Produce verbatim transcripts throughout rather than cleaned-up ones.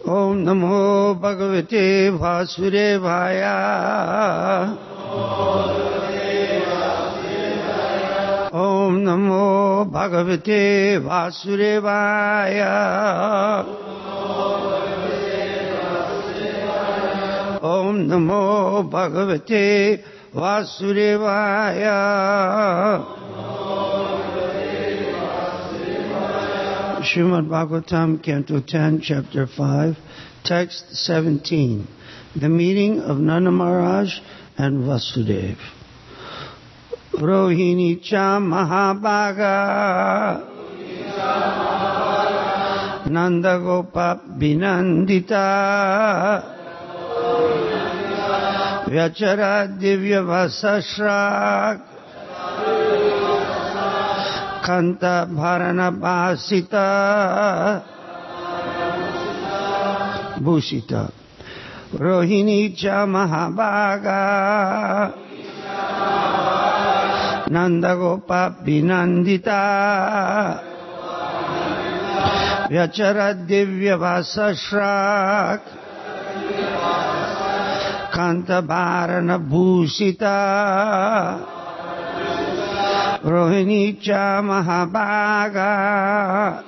Om Namo Bhagavate Vasudevaya. Om Namo Bhagavate Vasudevaya. Om Namo Bhagavate Vasudevaya. Srimad Bhagavatam, Canto ten, Chapter five, Text seventeen. The meeting of Nanda Maharaj and Vasudeva. Rohini cha Mahabhaga Nanda Gopa Binandita Vyachara Divya Vasashrak Kanta Bharana Bhasita Bhushita. Rohini cha Mahabhaga Nanda Gopa Binandita Vyachara Divya Vasashrak Kanta Bharana Bhushita. Rohini cha Mahabhaga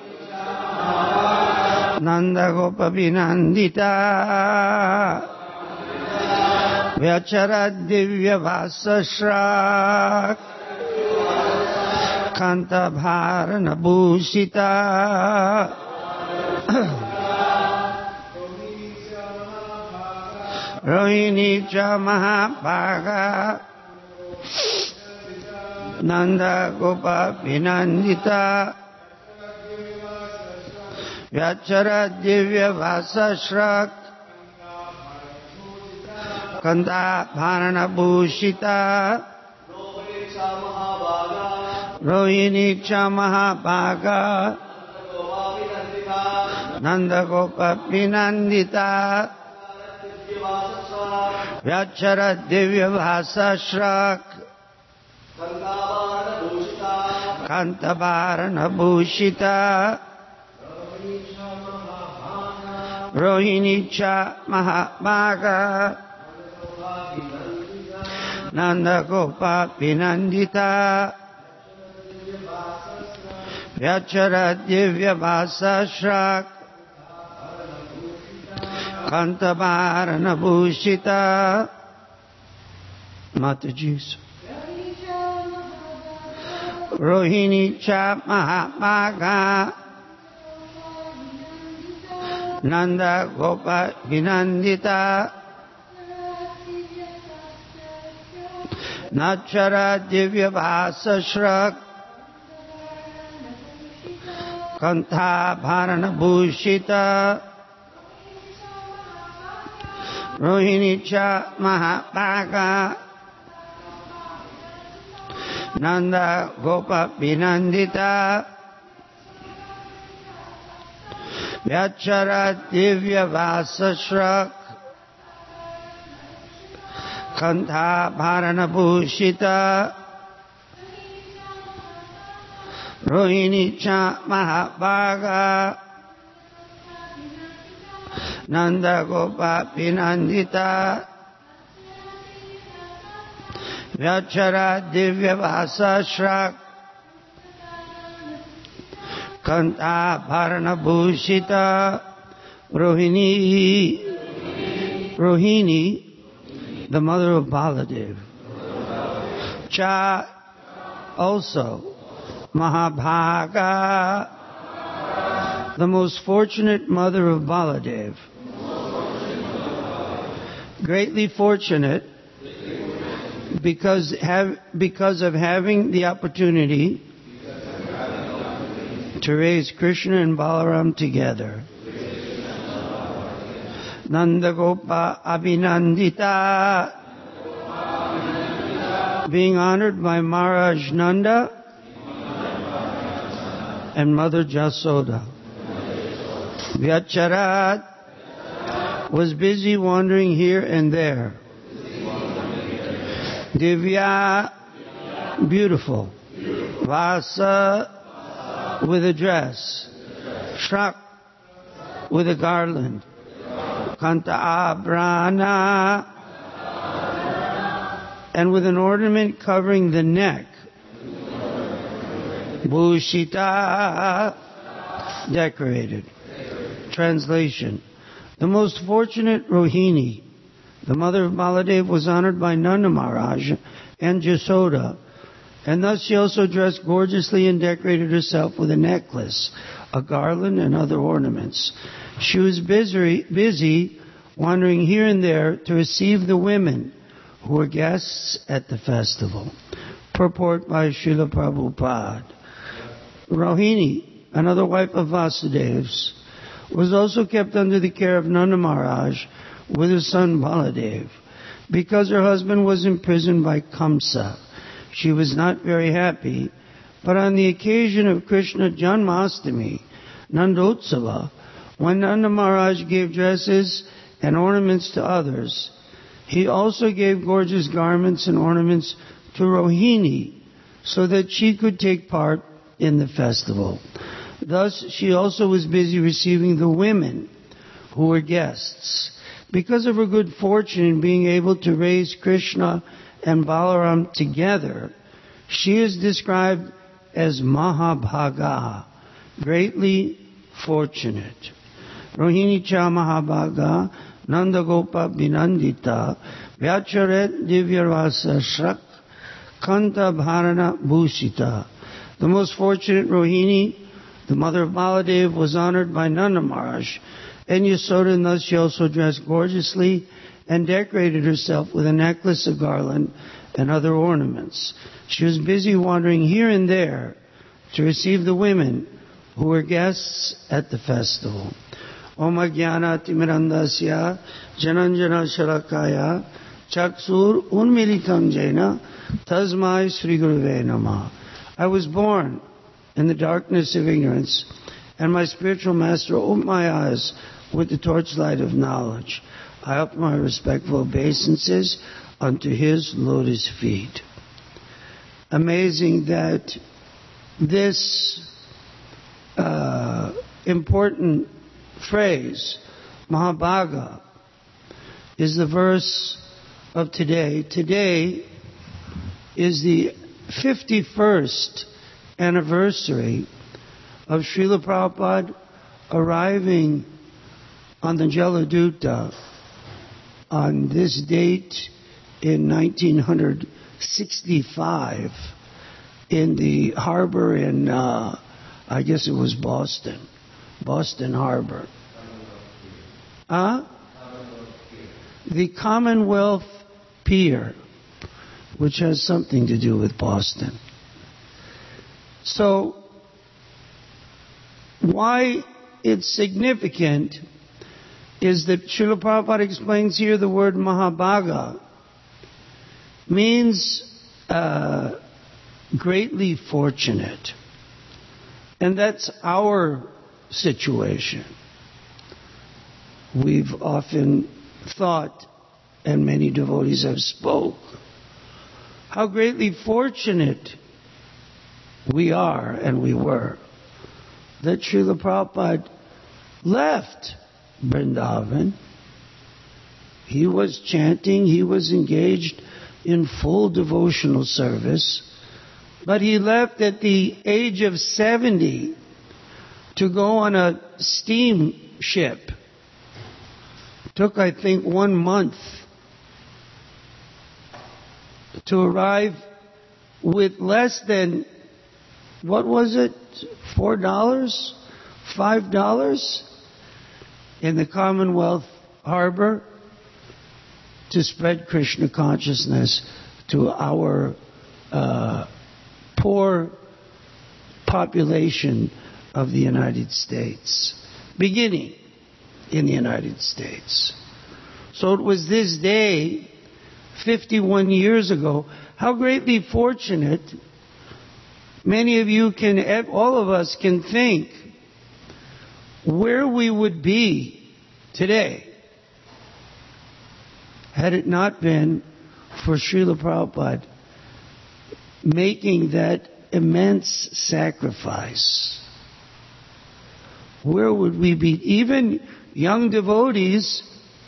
Nanda Gopa Binandita Vyachara Divya Vasashrak Kanta Bharana Bhushita. Rohini cha Mahabhaga Nanda Gopa Binandita Vyachara Divya Vasashrak Kanta Bharana Bhushita. Rohini cha Mahabhaga Nanda Gopa Binandita Vyachara Divya Vasashrak Kanta Bharana Bhushita. Rohini cha Mahabhaga Nanda Gopa Binandita Vyachara Divya Vasashrak Kanta Bharana Bhushita. Mataji's. Rohini cha Mahabhaga Nanda Gopa Binandita Nachara Divya Vasashrak Kanta Bharana Bhushita. Rohini cha Mahabhaga Nanda Gopa Binandita Vyachara Divya Vasashrak Kanta Bharana Bhushita. Rohini cha Mahabhaga Nanda Gopa Binandita Vyachara Divya Vasashrak Kanta Bharana Bhushita. Rohini, Rohini, the mother of Baladev. Cha, also, Mahabhaga, the most fortunate mother of Baladev. Greatly fortunate because have, because of having the opportunity to raise Krishna and Balaram together. Nanda Gopa Abhinandita, being honored by Maharaj Nanda and Mother Jasoda. Vyacharat was busy wandering here and there. Divya, beautiful. Vasa, with a dress. Shrak, with a garland. Kanta Abrana, and with an ornament covering the neck. Bhushita, decorated. Translation. The most fortunate Rohini, the mother of Baladev, was honored by Nanda Maharaj and Jasoda, and thus she also dressed gorgeously and decorated herself with a necklace, a garland, and other ornaments. She was busy, busy wandering here and there to receive the women who were guests at the festival. Purport by Srila Prabhupada. Rohini, another wife of Vasudev's, was also kept under the care of Nanda Maharaj with his son Baladev. Because her husband was imprisoned by Kamsa, she was not very happy, but on the occasion of Krishna Janmashtami, Nandotsava, when Nanda Maharaj gave dresses and ornaments to others, he also gave gorgeous garments and ornaments to Rohini so that she could take part in the festival. Thus, she also was busy receiving the women who were guests. Because of her good fortune in being able to raise Krishna and Balaram together, she is described as Mahabhaga, greatly fortunate. Rohini cha Mahabhaga, Nandagopa Binandita, Vyacharet Divyarvasa Shrak, Kanta Bharana Bhushita. The most fortunate Rohini, the mother of Baladev, was honored by Nanda Maharaj and Yasoda, and thus she also dressed gorgeously and decorated herself with a necklace, a garland, and other ornaments. She was busy wandering here and there to receive the women who were guests at the festival. Om Ajnana Timirandasya Jananjana Shalakaya Chaksur Unmilitam Jena Tasmai Sri Guruve Namah. I was born in the darkness of ignorance, and my spiritual master opened my eyes with the torchlight of knowledge. I offer my respectful obeisances unto his lotus feet. Amazing that this uh, important phrase, Mahabhaga, is the verse of today. Today is the fifty-first anniversary of Srila Prabhupada arriving on the Jaladuta on this date in nineteen sixty-five in the harbor in, uh, I guess it was Boston, Boston Harbor. Huh? The Commonwealth Pier, which has something to do with Boston. So, why it's significant is that Srila Prabhupada explains here the word Mahabhaga means uh, greatly fortunate. And that's our situation. We've often thought, and many devotees have spoke, how greatly fortunate we are and we were that Srila Prabhupada left Vrindavan. He was chanting, he was engaged in full devotional service, but he left at the age of seventy to go on a steamship. Took, I think, one month to arrive with less than, what was it, four dollars, five dollars in the Commonwealth Harbor to spread Krishna consciousness to our uh, poor population of the United States, beginning in the United States. So it was this day, fifty-one years ago. How greatly fortunate. Many of you can, all of us can think where we would be today had it not been for Srila Prabhupada making that immense sacrifice. Where would we be? Even young devotees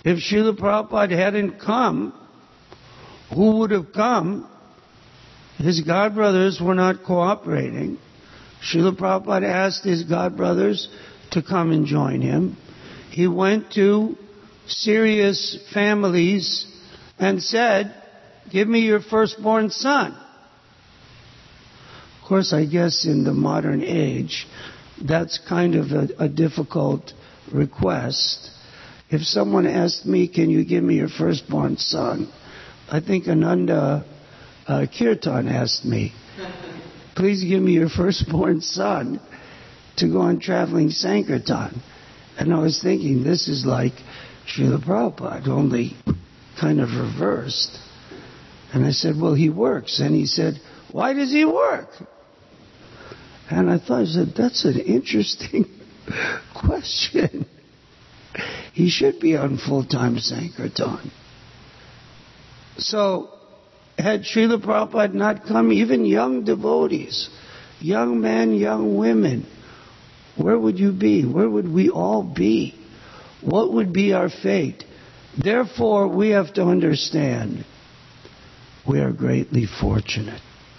If Srila Prabhupada hadn't come, who would have come? His godbrothers were not cooperating. Srila Prabhupada asked his godbrothers to come and join him. He went to serious families and said, give me your firstborn son. Of course, I guess in the modern age, that's kind of a, a difficult request. If someone asked me, can you give me your firstborn son? I think Ananda uh, Kirtan asked me, please give me your firstborn son to go on traveling Sankirtan. And I was thinking, this is like Srila Prabhupada, only kind of reversed. And I said, well, he works. And he said, why does he work? And I thought, I said, that's an interesting question. He should be on full-time Sankirtan. So, had Srila Prabhupada not come, even young devotees, young men, young women, where would you be? Where would we all be? What would be our fate? Therefore, we have to understand we are greatly fortunate.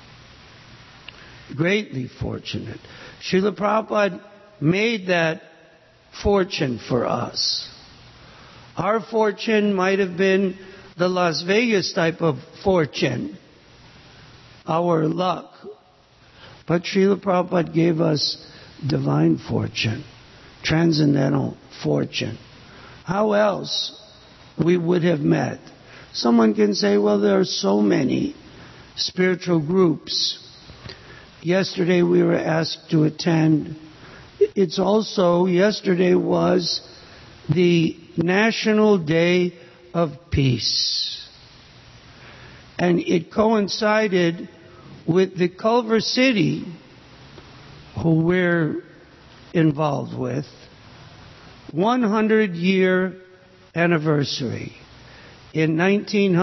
Greatly fortunate. Srila Prabhupada made that fortune for us. Our fortune might have been the Las Vegas type of fortune, our luck. But Srila Prabhupada gave us divine fortune, transcendental fortune. How else we would have met? Someone can say, well, there are so many spiritual groups. Yesterday we were asked to attend. It's also, yesterday was the National Day of Peace. And it coincided with the Culver City, who we're involved with, one hundred year anniversary. In nineteen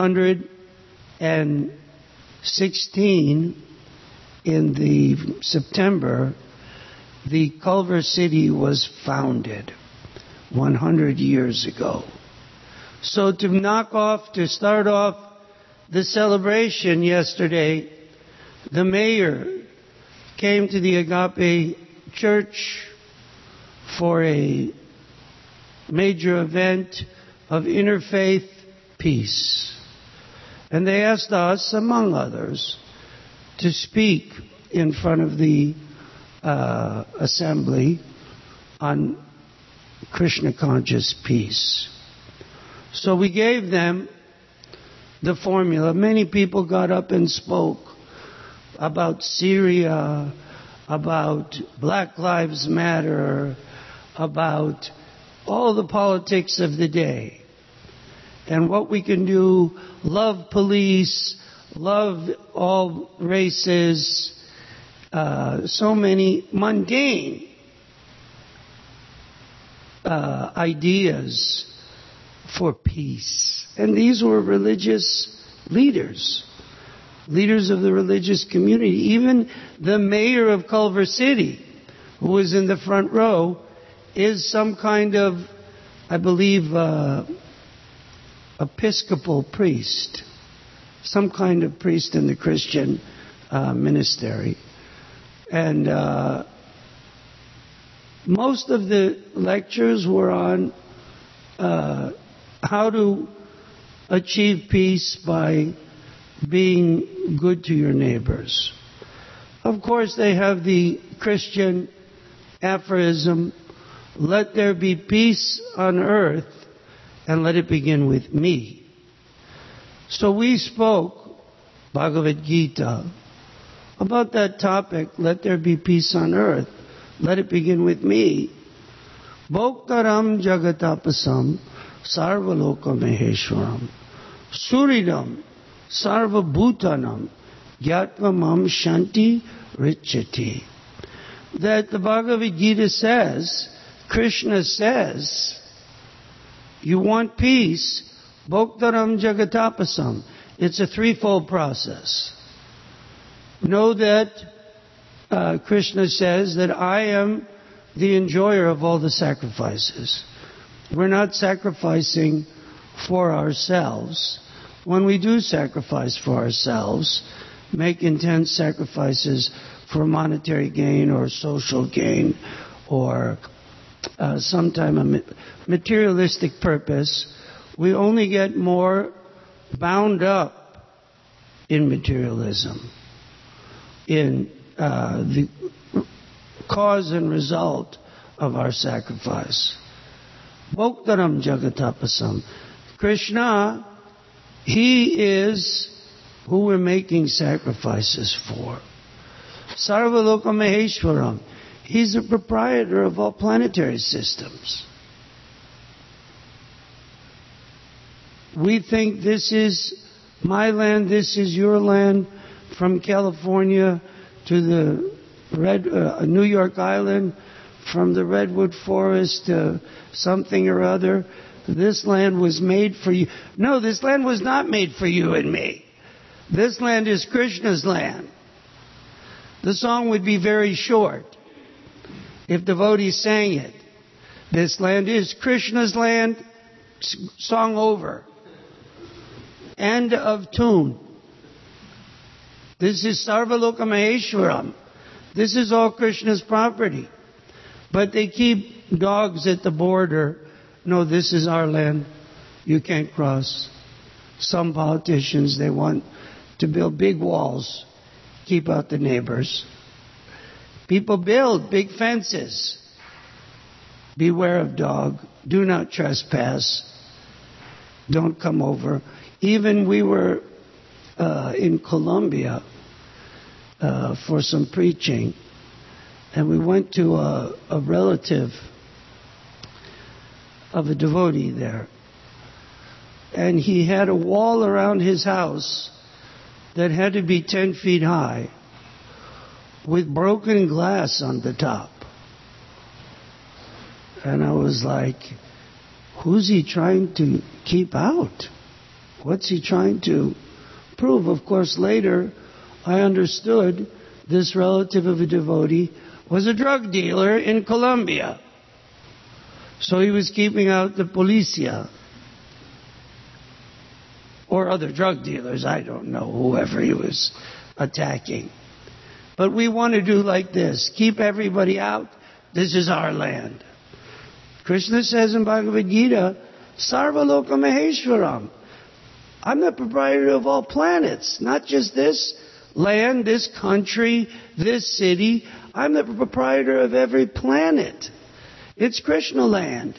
sixteen, in the September, the Culver City was founded one hundred years ago. So to knock off, to start off the celebration yesterday, the mayor came to the Agape Church for a major event of interfaith peace. And they asked us, among others, to speak in front of the uh, assembly on Krishna conscious peace. So we gave them the formula. Many people got up and spoke about Syria, about Black Lives Matter, about all the politics of the day. And what we can do, love police, love all races, uh, so many mundane uh, ideas for peace. And these were religious leaders, leaders of the religious community. Even the mayor of Culver City, who was in the front row, is some kind of, I believe, uh, Episcopal priest, some kind of priest in the Christian uh, ministry. And uh, most of the lectures were on uh, how to achieve peace by being good to your neighbors. Of course, they have the Christian aphorism, let there be peace on earth and let it begin with me. So we spoke Bhagavad Gita about that topic, let there be peace on earth, let it begin with me. Bhoktaram jagatapasam sarvaloka maheshwaram suridam sarvabhutanam gyatva shanti richati. That the Bhagavad Gita says, Krishna says, you want peace, Bhoktaram jagatapasam. It's a threefold process. Know that uh, Krishna says that I am the enjoyer of all the sacrifices. We're not sacrificing for ourselves, when we do sacrifice for ourselves, make intense sacrifices for monetary gain or social gain or uh, some type of materialistic purpose, we only get more bound up in materialism, in uh, the cause and result of our sacrifice. Bhoktaram jagatapasam. Krishna, he is who we're making sacrifices for. Sarvaloka Maheshwaram. He's the proprietor of all planetary systems. We think this is my land, this is your land, from California to the Red, uh, New York Island, from the Redwood Forest to something or other. This land was made for you. No, this land was not made for you and me. This land is Krishna's land. The song would be very short if devotees sang it. This land is Krishna's land. Song over. End of tune. This is Sarvaloka Maheshwaram. This is all Krishna's property. But they keep dogs at the border. No, this is our land. You can't cross. Some politicians, they want to build big walls, keep out the neighbors. People build big fences. Beware of dog. Do not trespass. Don't come over. Even we were uh, in Colombia uh, for some preaching, and we went to a, a relative of a devotee there. And he had a wall around his house that had to be ten feet high with broken glass on the top. And I was like, who's he trying to keep out? What's he trying to prove? Of course, later I understood this relative of a devotee was a drug dealer in Colombia. So he was keeping out the policia or other drug dealers, I don't know, whoever he was attacking. But we want to do like this. Keep everybody out. This is our land. Krishna says in Bhagavad Gita, Sarvaloka Maheshwaram. I'm the proprietor of all planets, not just this land, this country, this city. I'm the proprietor of every planet. It's Krishna land.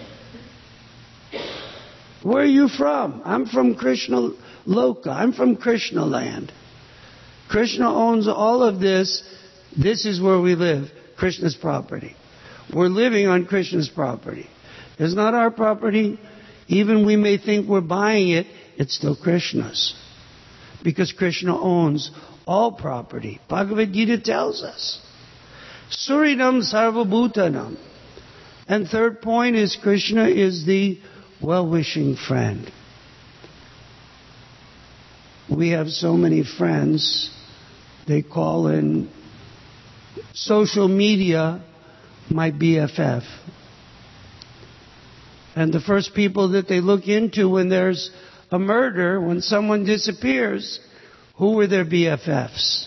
Where are you from? I'm from Krishna Loka. I'm from Krishna land. Krishna owns all of this. This is where we live. Krishna's property. We're living on Krishna's property. It's not our property. Even we may think we're buying it, it's still Krishna's. Because Krishna owns all property. Bhagavad Gita tells us. Surinam Sarvabhutanam. And third point is Krishna is the well-wishing friend. We have so many friends. They call in social media my B F F. And the first people that they look into when there's a murder, when someone disappears, who were their B F Fs?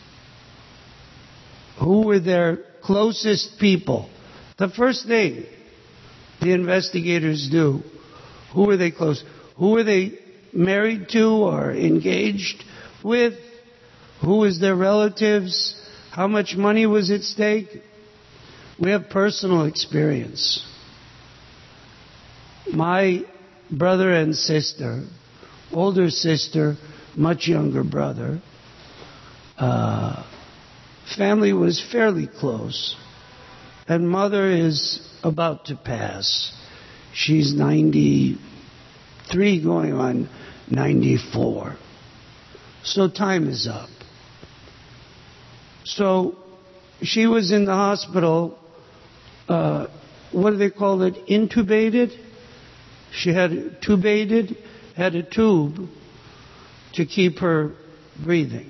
Who were their closest people? The first thing the investigators do, who were they close? Who were they married to or engaged with? Who was their relatives? How much money was at stake? We have personal experience. My brother and sister, older sister, much younger brother, uh, family was fairly close. And mother is about to pass. She's ninety-three going on ninety-four. So time is up. So she was in the hospital, uh, what do they call it, intubated? She had tubated, had a tube to keep her breathing.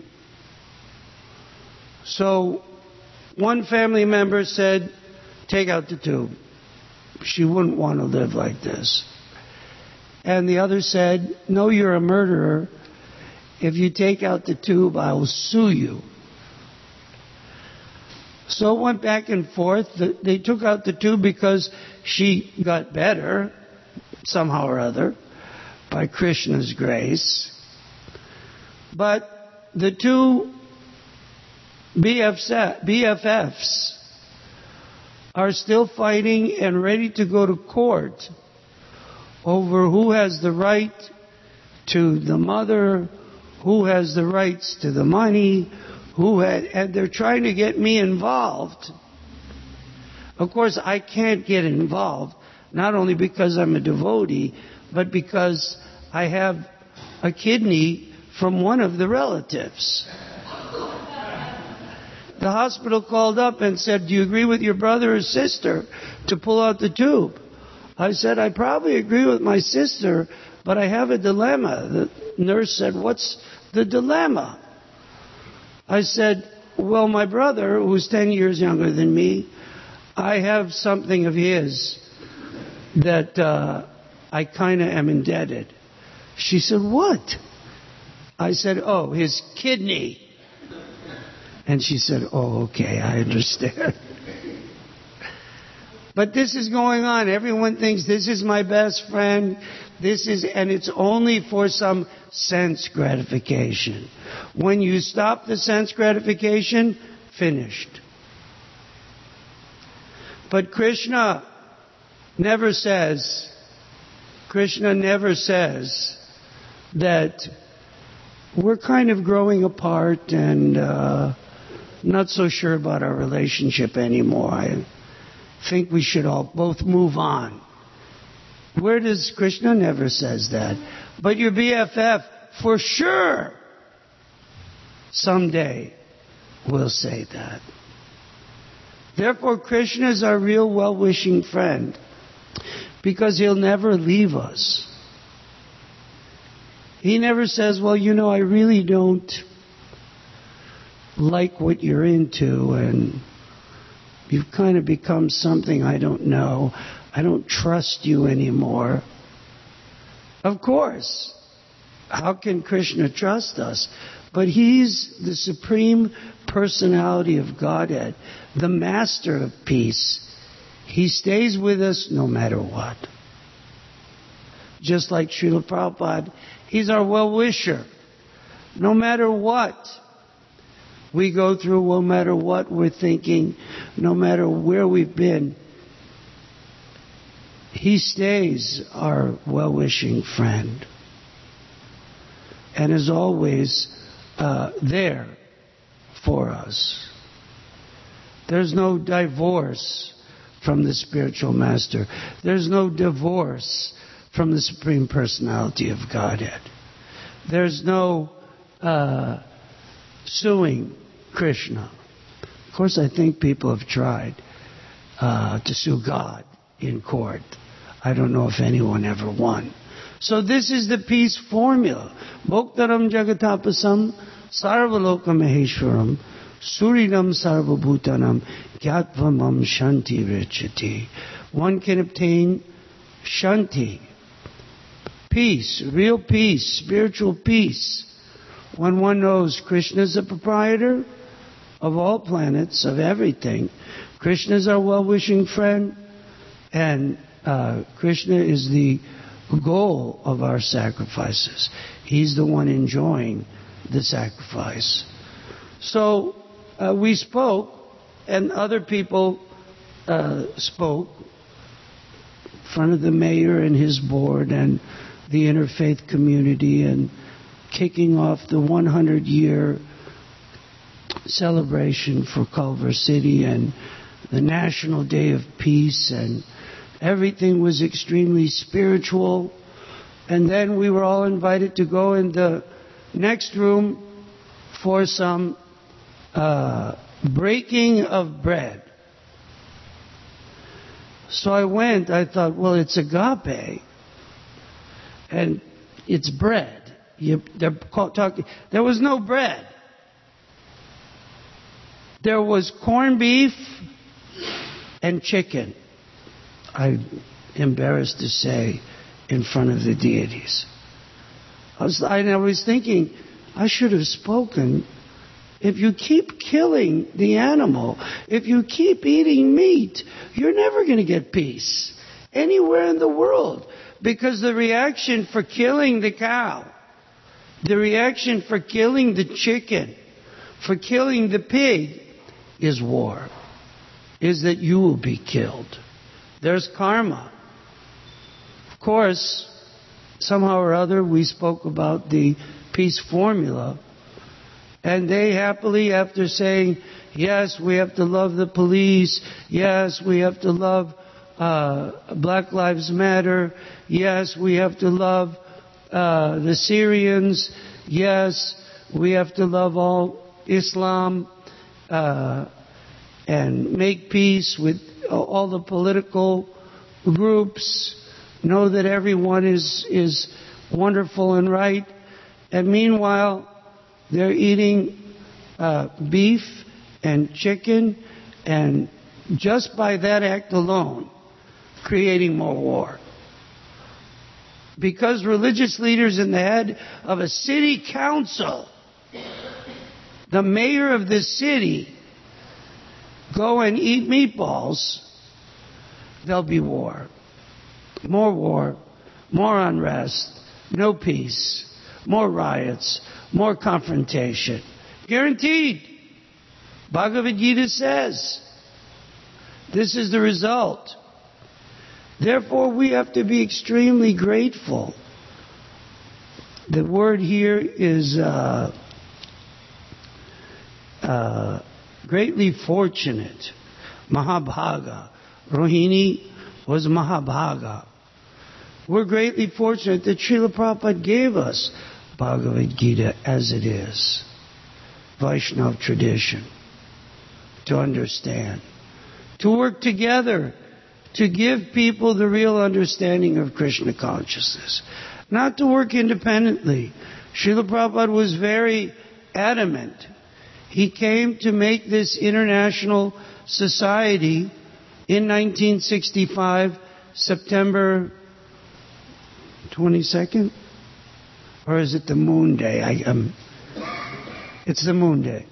So one family member said, take out the tube. She wouldn't want to live like this. And the other said, no, you're a murderer. If you take out the tube, I will sue you. So it went back and forth. They took out the tube because she got better, somehow or other, by Krishna's grace. But the two B F Fs are still fighting and ready to go to court over who has the right to the mother, who has the rights to the money, who had, and they're trying to get me involved. Of course, I can't get involved, not only because I'm a devotee, but because I have a kidney from one of the relatives. The hospital called up and said, do you agree with your brother or sister to pull out the tube? I said, I probably agree with my sister, but I have a dilemma. The nurse said, what's the dilemma? I said, well, my brother, who's ten years younger than me, I have something of his that uh, I kind of am indebted. She said, what? I said, oh, his kidney. And she said, oh, okay, I understand. But this is going on. Everyone thinks this is my best friend. This is, and it's only for some sense gratification. When you stop the sense gratification, finished. But Krishna never says, Krishna never says that we're kind of growing apart and uh, not so sure about our relationship anymore. I think we should all both move on. Where does Krishna never says that? But your B F F, for sure, someday will say that. Therefore, Krishna is our real well-wishing friend, because he'll never leave us. He never says, well, you know, I really don't like what you're into, and you've kind of become something I don't know. I don't trust you anymore. Of course. How can Krishna trust us? But he's the supreme personality of Godhead, the master of peace. He stays with us no matter what. Just like Srila Prabhupada, he's our well-wisher. No matter what we go through, no matter what we're thinking, no matter where we've been, he stays our well-wishing friend and is always uh, there for us. There's no divorce from the spiritual master. There's no divorce from the Supreme Personality of Godhead. There's no uh, suing Krishna. Of course, I think people have tried uh, to sue God in court. I don't know if anyone ever won. So this is the peace formula. Bhoktaram jagatapasam sarvaloka maheshwaram suridam sarvabhutanam gyatvam shanti richati. One can obtain shanti, peace, real peace, spiritual peace, when one knows Krishna is the proprietor of all planets, of everything. Krishna is our well-wishing friend, and uh, Krishna is the goal of our sacrifices. He's the one enjoying the sacrifice. So uh, we spoke, and other people uh, spoke in front of the mayor and his board and the interfaith community, and kicking off the hundred year celebration for Culver City and the National Day of Peace, and everything was extremely spiritual. And then we were all invited to go in the next room for some uh, breaking of bread. So I went, I thought, well, it's agape, and it's bread. You, they're talking. There was no bread. There was corned beef and chicken. I'm embarrassed to say in front of the deities. I was, I was thinking, I should have spoken. If you keep killing the animal, if you keep eating meat, you're never going to get peace anywhere in the world. Because the reaction for killing the cow, the reaction for killing the chicken, for killing the pig is war, is that you will be killed. There's karma. Of course, somehow or other we spoke about the peace formula, and they happily, after saying, yes, we have to love the police, yes, we have to love uh, Black Lives Matter, yes, we have to love uh, the Syrians, yes, we have to love all Islam, uh, and make peace with all the political groups, know that everyone is, is wonderful and right, and meanwhile, they're eating uh, beef and chicken, and just by that act alone, creating more war. Because religious leaders in the head of a city council, the mayor of this city, go and eat meatballs, there'll be war. More war, more unrest, no peace, more riots, more confrontation. Guaranteed. Bhagavad Gita says this is the result. Therefore, we have to be extremely grateful. The word here is uh, uh, greatly fortunate. Mahabhaga. Rohini was Mahabhaga. We're greatly fortunate that Srila Prabhupada gave us Bhagavad Gita as it is. Vaishnava tradition. To understand. To work together. To give people the real understanding of Krishna consciousness. Not to work independently. Srila Prabhupada was very adamant. He came to make this international society in nineteen sixty-five, September twenty-second? Or is it the moon day? I, um, it's the moon day.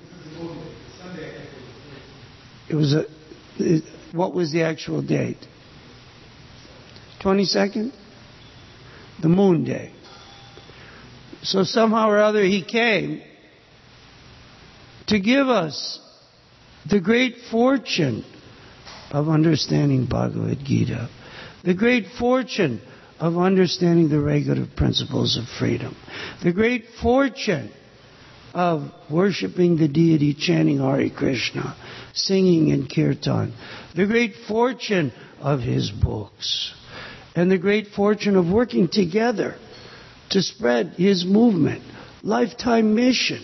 It was a... It, what was the actual date? twenty-second? The moon day. So somehow or other he came to give us the great fortune of understanding Bhagavad Gita, the great fortune of understanding the regulative principles of freedom, the great fortune of worshiping the deity, chanting Hare Krishna, singing in kirtan, the great fortune of his books, and the great fortune of working together to spread his movement, lifetime mission.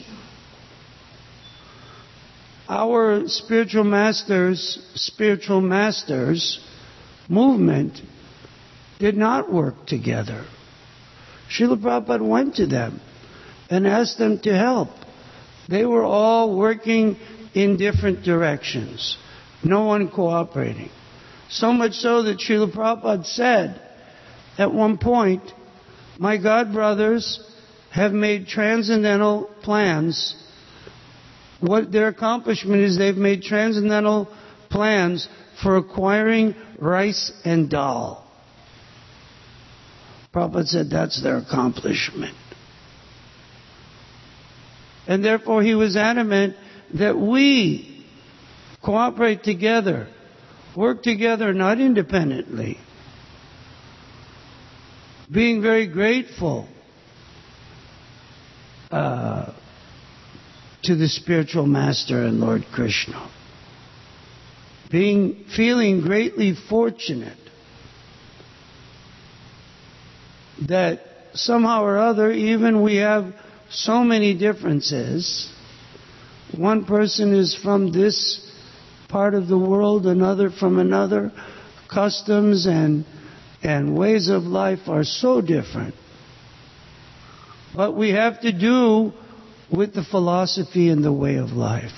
Our spiritual masters, spiritual masters movement did not work together. Srila Prabhupada went to them and asked them to help. They were all working in different directions. No one cooperating. So much so that Srila Prabhupada said at one point, my God brothers have made transcendental plans. What their accomplishment is, they've made transcendental plans for acquiring rice and dal. Prabhupada said that's their accomplishment. And therefore he was adamant that we cooperate together, work together, not independently. Being very grateful uh, to the spiritual master and Lord Krishna. Being, feeling greatly fortunate that somehow or other, even we have so many differences. One person is from this part of the world, another from another. Customs and and ways of life are so different. But we have to do with the philosophy and the way of life.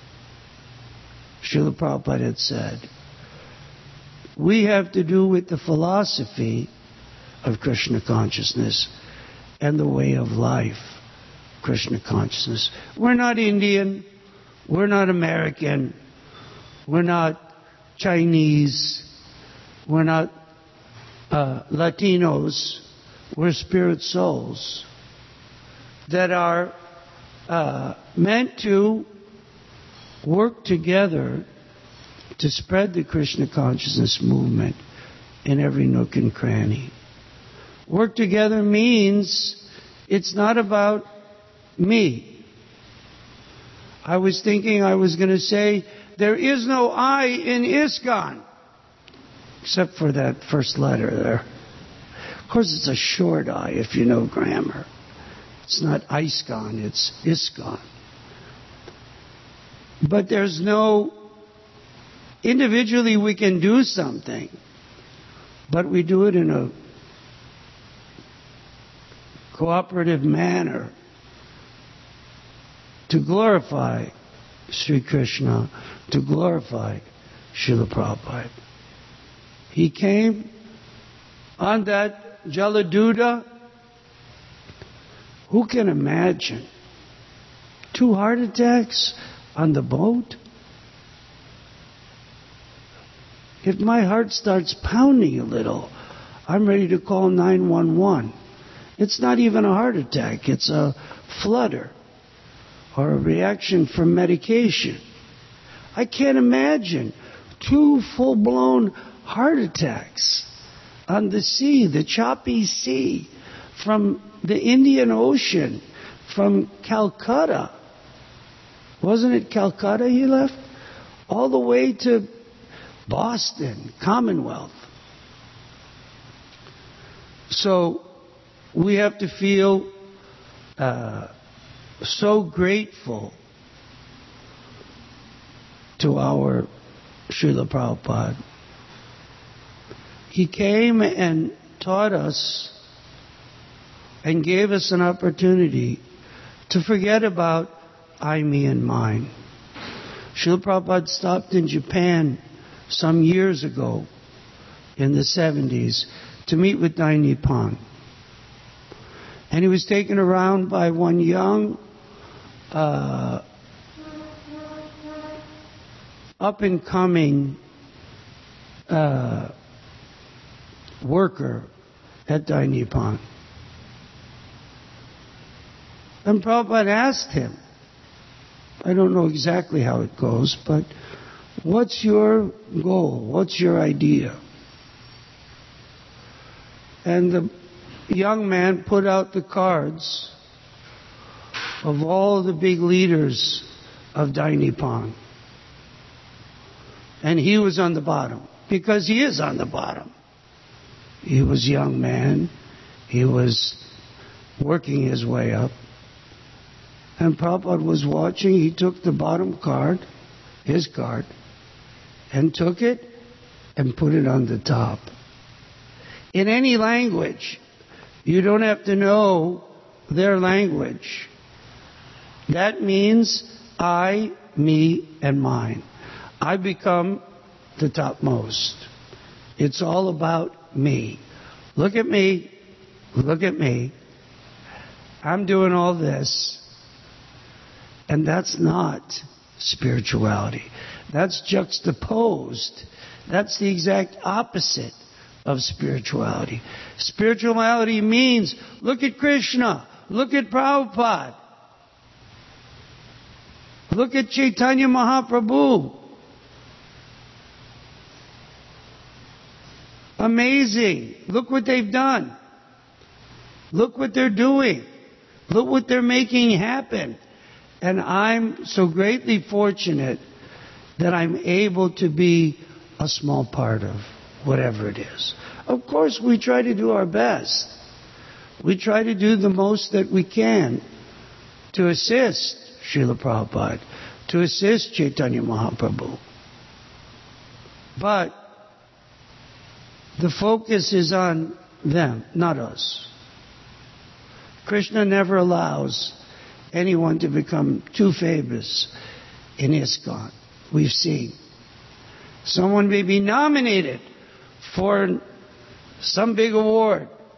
Srila Prabhupada had said, we have to do with the philosophy of Krishna consciousness and the way of life, Krishna consciousness. We're not Indian. We're not American. We're not Chinese. We're not uh, Latinos. We're spirit souls that are uh, meant to work together to spread the Krishna consciousness movement in every nook and cranny. Work together means it's not about me. I was thinking I was going to say there is no I in ISKCON, except for that first letter there. Of course, it's a short I if you know grammar. It's not ISKCON, it's ISKCON. But there's no... Individually we can do something, but we do it in a cooperative manner to glorify Sri Krishna, to glorify Srila Prabhupada. He came on that Jaladuta. Who can imagine two heart attacks on the boat? If my heart starts pounding a little, I'm ready to call nine one one. It's not even a heart attack. It's a flutter or a reaction from medication. I can't imagine two full-blown heart attacks on the sea, the choppy sea, from the Indian Ocean, from Calcutta. Wasn't it Calcutta he left? All the way to Boston, Commonwealth. So we have to feel uh, so grateful to our Srila Prabhupada. He came and taught us and gave us an opportunity to forget about I, me, and mine. Srila Prabhupada stopped in Japan some years ago in the seventies to meet with Dai Nippon. And he was taken around by one young uh, up-and-coming uh, worker at Dai Nippon. And Prabhupada asked him, I don't know exactly how it goes, but what's your goal? What's your idea? And the young man put out the cards of all the big leaders of Dai Nippon. And he was on the bottom, because he is on the bottom. He was a young man. He was working his way up. And Prabhupada was watching. He took the bottom card, his card, and took it and put it on the top. In any language, you don't have to know their language. That means I, me, and mine. I become the topmost. It's all about me. Look at me. Look at me. I'm doing all this. And that's not spirituality. That's juxtaposed. That's the exact opposite of spirituality. Spirituality means, look at Krishna. Look at Prabhupada. Look at Chaitanya Mahaprabhu. Amazing. Look what they've done. Look what they're doing. Look what they're making happen. And I'm so greatly fortunate that I'm able to be a small part of whatever it is. Of course, we try to do our best. We try to do the most that we can to assist Srila Prabhupada, to assist Chaitanya Mahaprabhu. But the focus is on them, not us. Krishna never allows anyone to become too famous in ISKCON. We've seen. Someone may be nominated for some big award,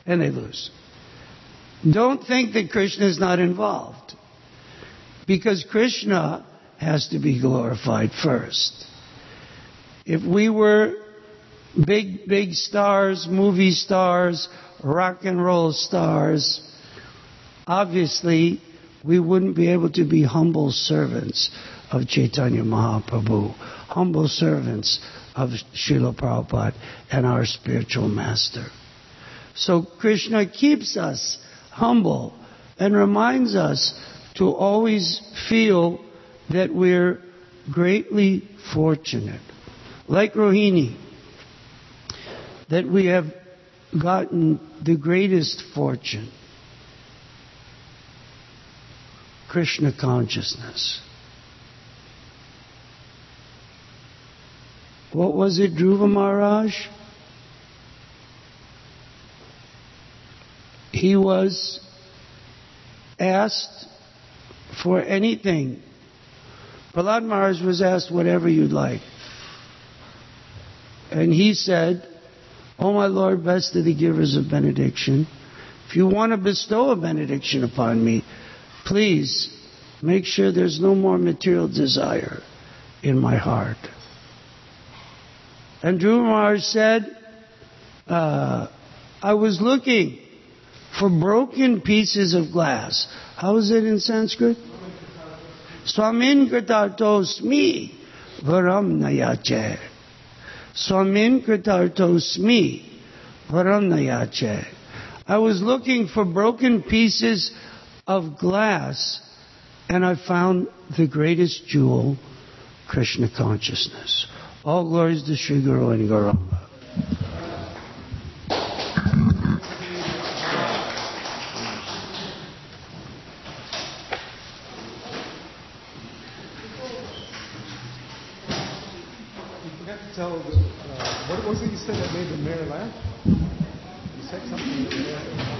and they lose. Don't think that Krishna is not involved, because Krishna has to be glorified first. If we were big, big stars, movie stars, rock and roll stars, obviously we wouldn't be able to be humble servants of Chaitanya Mahaprabhu, humble servants of Srila Prabhupada and our spiritual master. So Krishna keeps us humble and reminds us to always feel that we're greatly fortunate. Like Rohini, that we have gotten the greatest fortune, Krishna consciousness. What was it, Dhruva Maharaj? He was asked for anything. Prahlad Maharaj was asked whatever you'd like. And he said, "Oh my Lord, best of the givers of benediction, if you want to bestow a benediction upon me, please make sure there's no more material desire in my heart." And Dhruva Maharaj said, uh, I was looking for broken pieces of glass. How is it in Sanskrit? Swamin kritartosmi varam nayache. Swamin kritartosmi varam nayache. I was looking for broken pieces of glass, and I found the greatest jewel, Krishna consciousness. All glories to Sri Guru and Gauranga. Tell the, uh, what was it you said that made the mayor laugh? You said something that